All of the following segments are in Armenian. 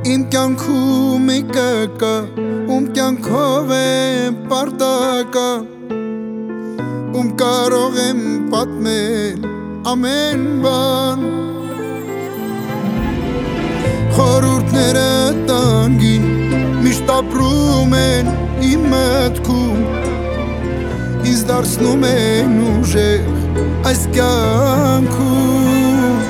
Իմ կյանքում եկը կա, ում կյանքով եմ պարտակա, ում կարող եմ պատմել ամեն բան, խորհուրդները տանգին միշտ ապրում են իմ մտքում, ինձ դարձնում են ուժեղ այս կյանքում,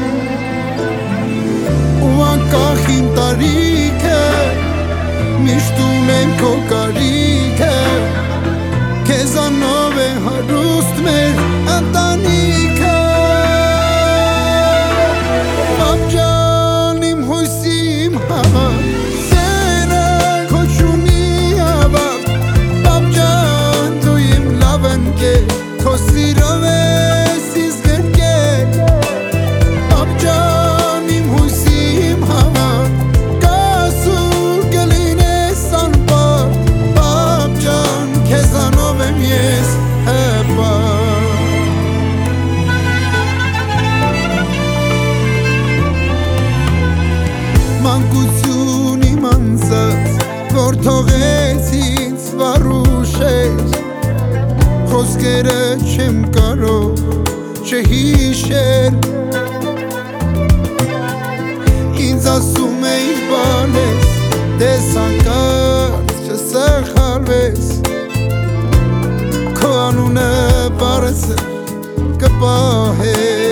ու անկախ իմ տարիքը միշտ ունեմ քո կարիքը, քեզանով է հարուստ մեր ընտանիքը, ապջան իմ հույսի իմ հավատ, սերը քո չունի ավարտ, ապջան դու իմ լավ ընկեր, քո սիրով ես ինձ գրկել, ապջան իմ հույսի իմ հավատ, կասուր կլինես անպարտ, ապջան քեզանով եմ ես հպարտ, մանկություն իմ անցած, որ թողեց ինձ վարուշեր, խոսքերը չեմ կարող չհիշել, ինձ ասում էիր բանես, դես հանկարծ չսխալվես, քո անունը բարձր կպահես,